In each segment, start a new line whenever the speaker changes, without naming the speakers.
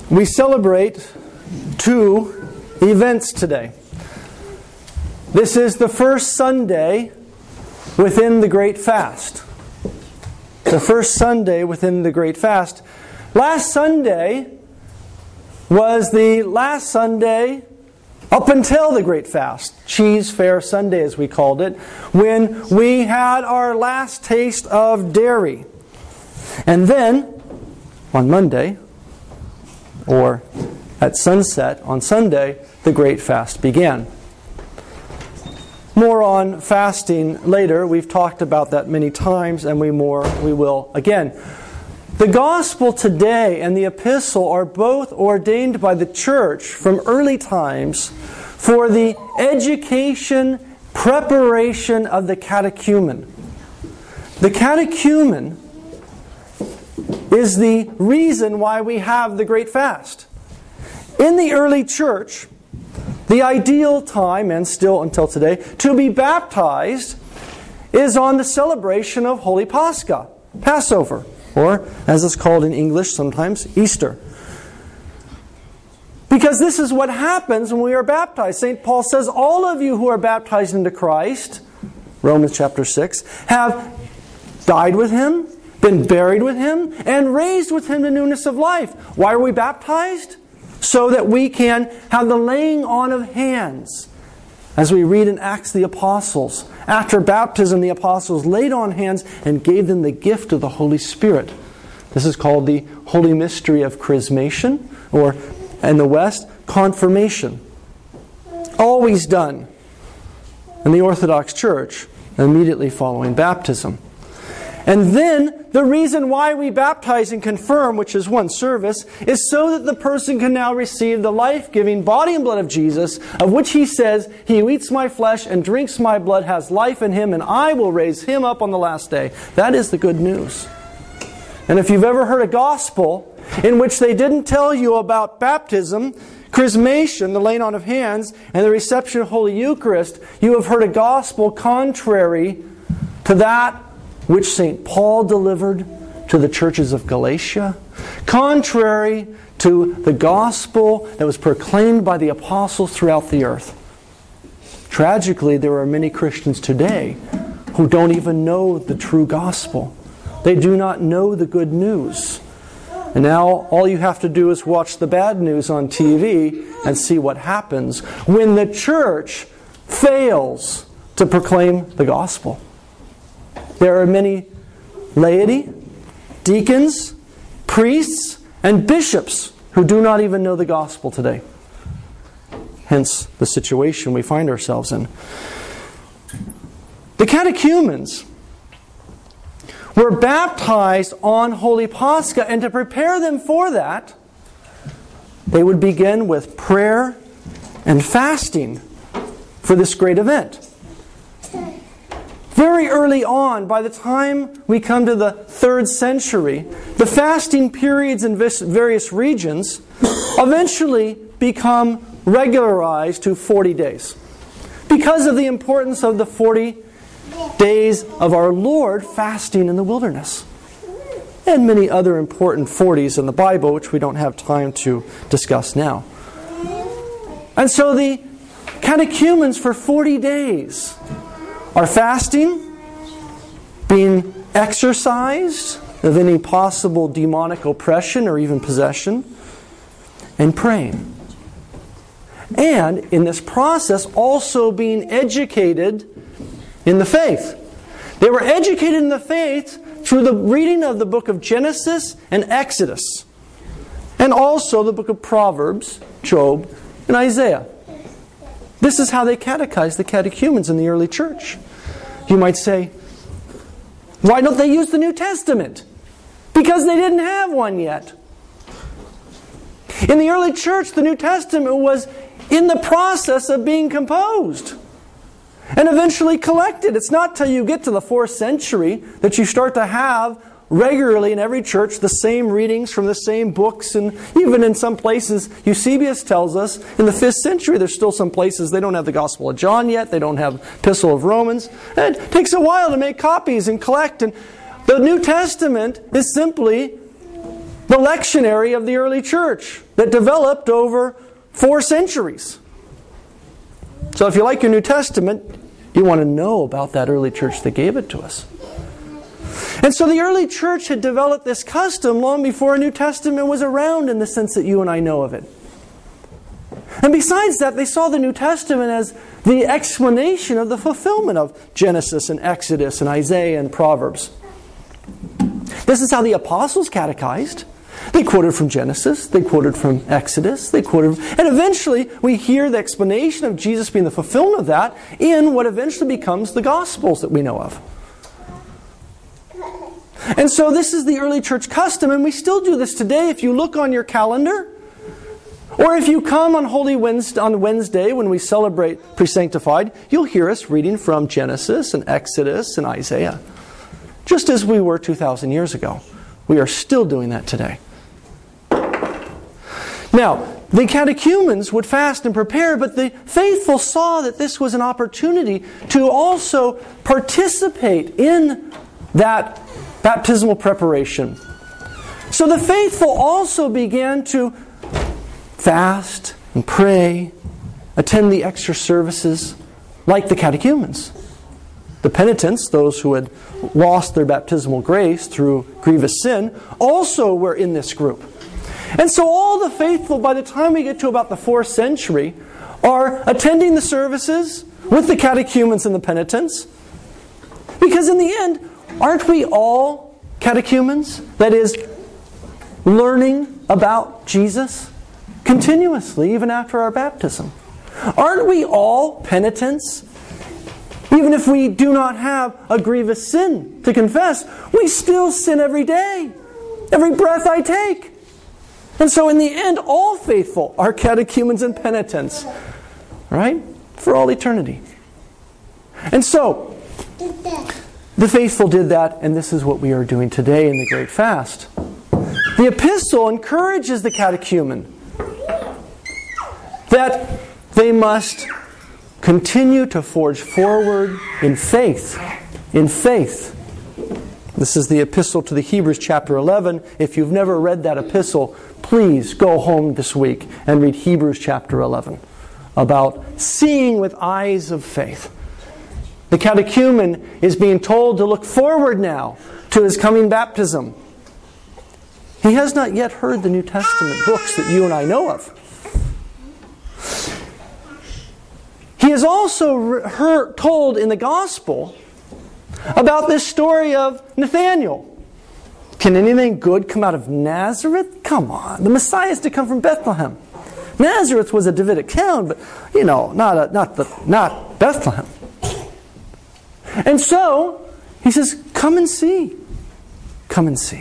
We celebrate two events today. This is the first Sunday within the Great Fast. The first Sunday within the Great Fast. Last Sunday was the last Sunday up until the Great Fast. Cheese Fair Sunday, as we called it, when we had our last taste of dairy. And then, on Monday, or at sunset on Sunday, the Great Fast began. More on fasting later. We've talked about that many times, and we will again. The Gospel today and the Epistle are both ordained by the Church from early times for the education, preparation of the catechumen. The catechumen is the reason why we have the Great Fast. In the early church, the ideal time, and still until today, to be baptized is on the celebration of Holy Pascha, Passover, or as it's called in English sometimes, Easter. Because this is what happens when we are baptized. St. Paul says, all of you who are baptized into Christ, Romans chapter 6, have died with Him, been buried with Him, and raised with Him to newness of life. Why are we baptized? So that we can have the laying on of hands. As we read in Acts of the Apostles, after baptism the apostles laid on hands and gave them the gift of the Holy Spirit. This is called the holy mystery of chrismation, or in the West, confirmation. Always done in the Orthodox Church immediately following baptism. And then, the reason why we baptize and confirm, which is one service, is so that the person can now receive the life-giving body and blood of Jesus, of which He says, He who eats my flesh and drinks my blood has life in him, and I will raise him up on the last day. That is the good news. And if you've ever heard a gospel in which they didn't tell you about baptism, chrismation, the laying on of hands, and the reception of Holy Eucharist, you have heard a gospel contrary to that which St. Paul delivered to the churches of Galatia, contrary to the gospel that was proclaimed by the apostles throughout the earth. Tragically, there are many Christians today who don't even know the true gospel. They do not know the good news. And now all you have to do is watch the bad news on TV and see what happens when the church fails to proclaim the gospel. There are many laity, deacons, priests, and bishops who do not even know the gospel today. Hence the situation we find ourselves in. The catechumens were baptized on Holy Pascha, and to prepare them for that, they would begin with prayer and fasting for this great event. Very early on, by the time we come to the 3rd century, the fasting periods in various regions eventually become regularized to 40 days. Because of the importance of the 40 days of our Lord fasting in the wilderness. And many other important 40s in the Bible, which we don't have time to discuss now. And so the catechumens for 40 days are fasting, being exorcised of any possible demonic oppression or even possession, and praying. And in this process, also being educated in the faith. They were educated in the faith through the reading of the book of Genesis and Exodus, and also the book of Proverbs, Job, and Isaiah. This is how they catechized the catechumens in the early church. You might say, why don't they use the New Testament? Because they didn't have one yet. In the early church, the New Testament was in the process of being composed and eventually collected. It's not till you get to the 4th century that you start to have regularly in every church the same readings from the same books, and even in some places, Eusebius tells us, in the 5th century there's still some places they don't have the Gospel of John yet, they don't have Epistle of Romans, and it takes a while to make copies and collect, and the New Testament is simply the lectionary of the early church that developed over 4 centuries. So if you like your New Testament, you want to know about that early church that gave it to us. And so the early church had developed this custom long before a New Testament was around in the sense that you and I know of it. And besides that, they saw the New Testament as the explanation of the fulfillment of Genesis and Exodus and Isaiah and Proverbs. This is how the apostles catechized. They quoted from Genesis, they quoted from Exodus, and eventually we hear the explanation of Jesus being the fulfillment of that in what eventually becomes the Gospels that we know of. And so this is the early church custom, and we still do this today. If you look on your calendar, or if you come on Holy Wednesday, on Wednesday when we celebrate Pre-Sanctified, you'll hear us reading from Genesis and Exodus and Isaiah. Just as we were 2,000 years ago. We are still doing that today. Now, the catechumens would fast and prepare, but the faithful saw that this was an opportunity to also participate in that baptismal preparation. So the faithful also began to fast and pray, attend the extra services like the catechumens. The penitents, those who had lost their baptismal grace through grievous sin, also were in this group. And so all the faithful, by the time we get to about the 4th century, are attending the services with the catechumens and the penitents. Because in the end, aren't we all catechumens? That is, learning about Jesus continuously, even after our baptism. Aren't we all penitents? Even if we do not have a grievous sin to confess, we still sin every day. Every breath I take. And so in the end, all faithful are catechumens and penitents. Right? For all eternity. And so, the faithful did that, and this is what we are doing today in the Great Fast. The epistle encourages the catechumen that they must continue to forge forward in faith. In faith. This is the epistle to the Hebrews chapter 11. If you've never read that epistle, please go home this week and read Hebrews chapter 11 about seeing with eyes of faith. The catechumen is being told to look forward now to his coming baptism. He has not yet heard the New Testament books that you and I know of. He is also told in the Gospel about this story of Nathanael. Can anything good come out of Nazareth? Come on, the Messiah is to come from Bethlehem. Nazareth was a Davidic town, but not Bethlehem. And so he says, "Come and see, come and see."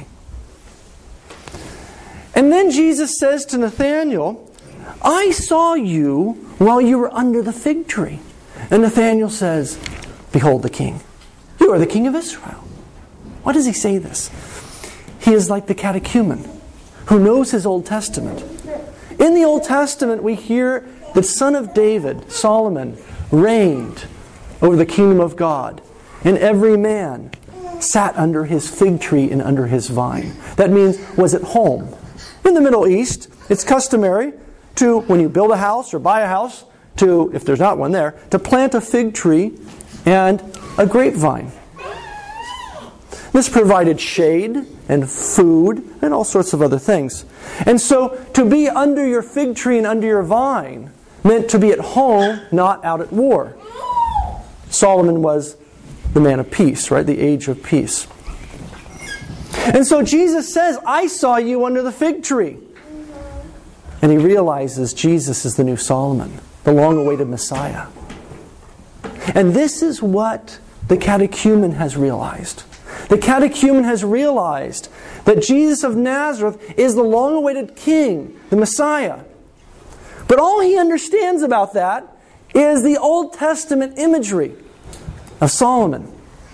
And then Jesus says to Nathanael, "I saw you while you were under the fig tree." And Nathanael says, "Behold the King. You are the King of Israel." Why does he say this? He is like the catechumen who knows his Old Testament. In the Old Testament we hear the son of David, Solomon, reigned over the kingdom of God. And every man sat under his fig tree and under his vine. That means was at home. In the Middle East, it's customary to, when you build a house or buy a house, to, if there's not one there, to plant a fig tree and a grapevine. This provided shade and food and all sorts of other things. And so to be under your fig tree and under your vine meant to be at home, not out at war. Solomon was the man of peace, right? The age of peace. And so Jesus says, "I saw you under the fig tree." And he realizes Jesus is the new Solomon, the long-awaited Messiah. And this is what the catechumen has realized. The catechumen has realized that Jesus of Nazareth is the long-awaited King, the Messiah. But all he understands about that is the Old Testament imagery of Solomon.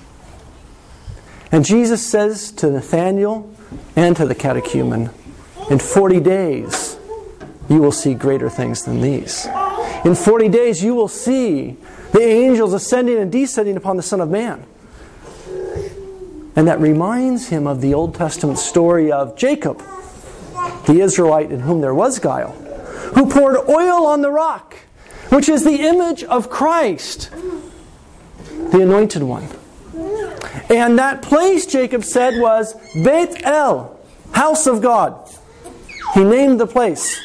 And Jesus says to Nathanael and to the catechumen, "In 40 days you will see greater things than these. In 40 days you will see the angels ascending and descending upon the Son of Man." And that reminds him of the Old Testament story of Jacob the Israelite in whom there was guile, who poured oil on the rock, which is the image of Christ, the Anointed One. And that place, Jacob said, was Beit El, house of God. He named the place.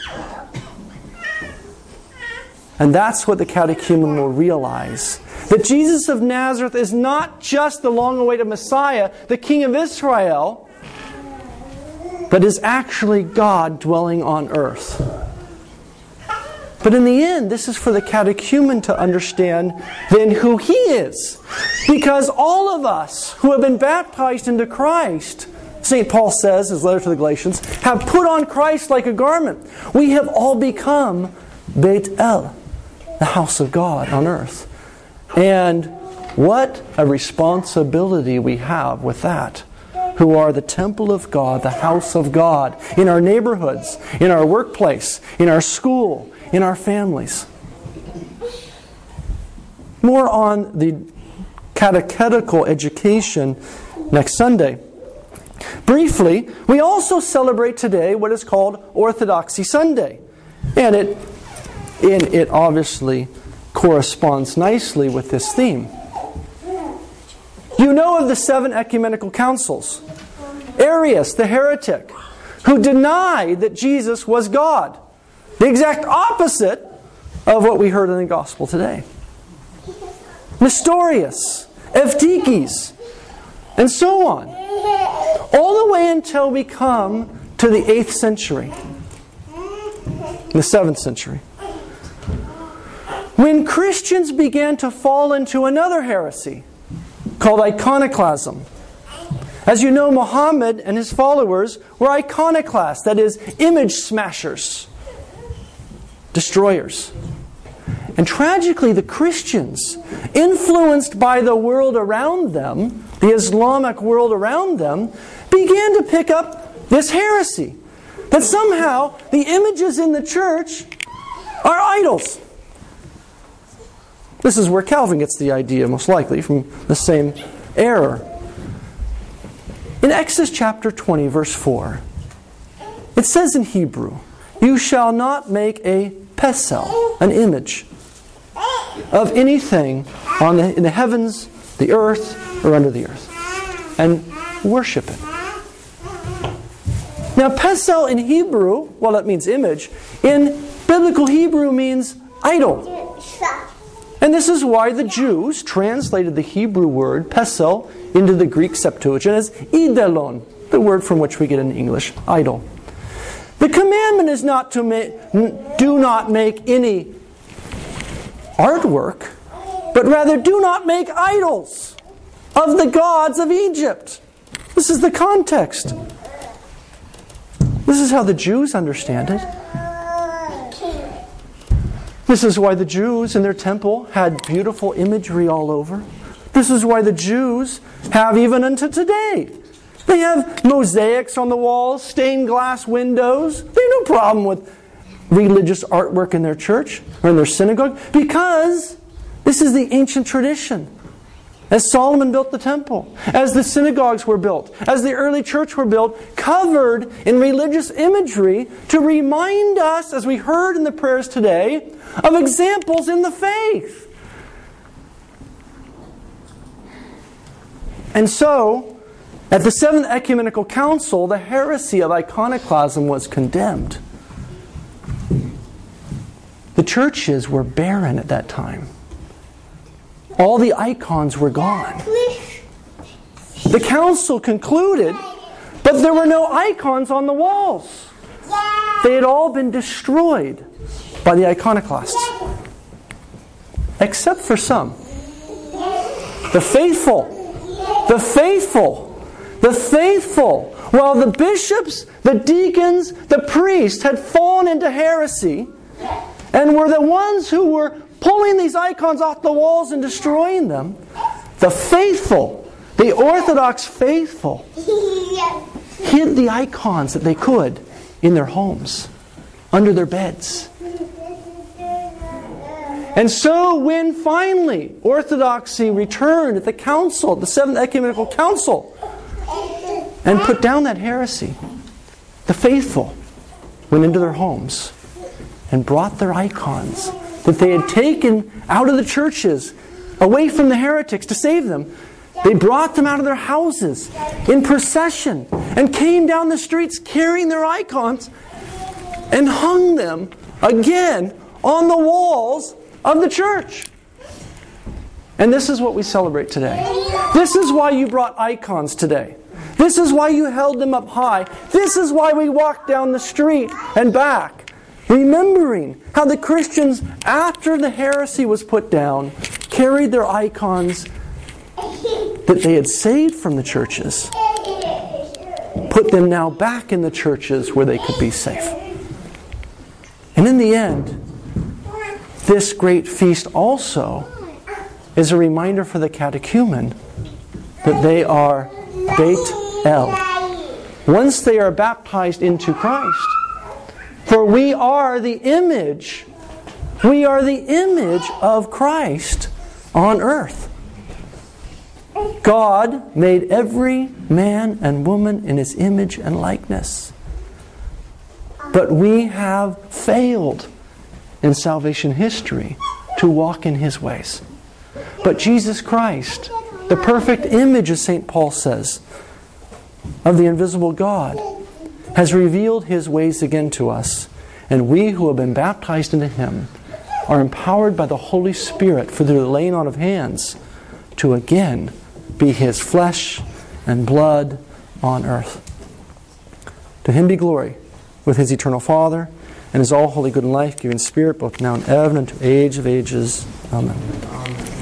And that's what the catechumen will realize. That Jesus of Nazareth is not just the long-awaited Messiah, the King of Israel, but is actually God dwelling on earth. But in the end, this is for the catechumen to understand then who He is. Because all of us who have been baptized into Christ, St. Paul says, in his letter to the Galatians, have put on Christ like a garment. We have all become Beit El, the house of God on earth. And what a responsibility we have with that, who are the temple of God, the house of God, in our neighborhoods, in our workplace, in our school, in our families. More on the catechetical education next Sunday. Briefly, we also celebrate today what is called Orthodoxy Sunday. And it obviously corresponds nicely with this theme. You know of the 7 ecumenical councils. Arius, the heretic, who denied that Jesus was God. The exact opposite of what we heard in the gospel today. Nestorius, Eutyches, and so on. All the way until we come to the 8th century. The 7th century. When Christians began to fall into another heresy called iconoclasm. As you know, Muhammad and his followers were iconoclasts, that is, image smashers, destroyers. And tragically, the Christians, influenced by the world around them, the Islamic world around them, began to pick up this heresy. That somehow the images in the church are idols. This is where Calvin gets the idea, most likely, from the same error. In Exodus chapter 20, verse 4, it says in Hebrew, "You shall not make a pesel, an image, of anything in the heavens, the earth, or under the earth, and worship it." Now, pesel in Hebrew, well, that means image. In biblical Hebrew means idol. And this is why the Jews translated the Hebrew word pesel into the Greek Septuagint as idolon, the word from which we get in English, idol. The commandment is not to do not make any artwork, but rather do not make idols of the gods of Egypt. This is the context. This is how the Jews understand it. This is why the Jews in their temple had beautiful imagery all over. This is why the Jews have even unto today. They have mosaics on the walls, stained glass windows. They have no problem with religious artwork in their church or in their synagogue because this is the ancient tradition. As Solomon built the temple, as the synagogues were built, as the early church were built, covered in religious imagery to remind us, as we heard in the prayers today, of examples in the faith. And so, at the 7th Ecumenical Council, the heresy of iconoclasm was condemned. The churches were barren at that time. All the icons were gone. The council concluded, but there were no icons on the walls. They had all been destroyed by the iconoclasts. Except for some. The faithful. The faithful. The faithful. While the bishops, the deacons, the priests had fallen into heresy and were the ones who were pulling these icons off the walls and destroying them, the faithful, the Orthodox faithful, hid the icons that they could in their homes, under their beds. And so when finally Orthodoxy returned at the council, the 7th Ecumenical Council, and put down that heresy, the faithful, went into their homes and brought their icons that they had taken out of the churches, away from the heretics to save them. They brought them out of their houses in procession and came down the streets carrying their icons and hung them again on the walls of the church. And this is what we celebrate today. This is why you brought icons today. This is why you held them up high. This is why we walk down the street and back, remembering how the Christians, after the heresy was put down, carried their icons that they had saved from the churches, put them now back in the churches where they could be safe. And in the end, this great feast also is a reminder for the catechumen that they are Beit El. Once they are baptized into Christ, for we are the image of Christ on earth. God made every man and woman in His image and likeness. But we have failed in salvation history to walk in His ways. But Jesus Christ, the perfect image, as St. Paul says, of the invisible God, has revealed His ways again to us. And we who have been baptized into Him are empowered by the Holy Spirit for the laying on of hands to again be His flesh and blood on earth. To Him be glory with His eternal Father and His all holy, good and life-giving Spirit, both now and ever and to age of ages. Amen.